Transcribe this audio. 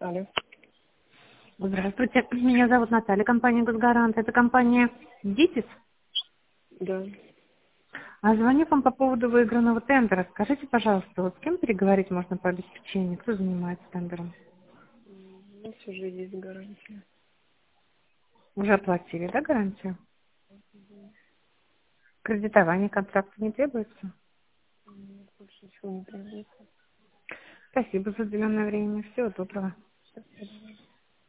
Алло. Здравствуйте, меня зовут Наталья, компания «Госгарант». Это компания «Дитис». Да. А звоню вам по поводу выигранного тендера. Скажите, пожалуйста, вот с кем переговорить можно по обеспечению? Кто занимается тендером? У нас уже есть гарантия. Уже оплатили, да, гарантию? Кредитование контракта не требуется? Больше ничего не требуется. Спасибо за уделенное время. Всего доброго.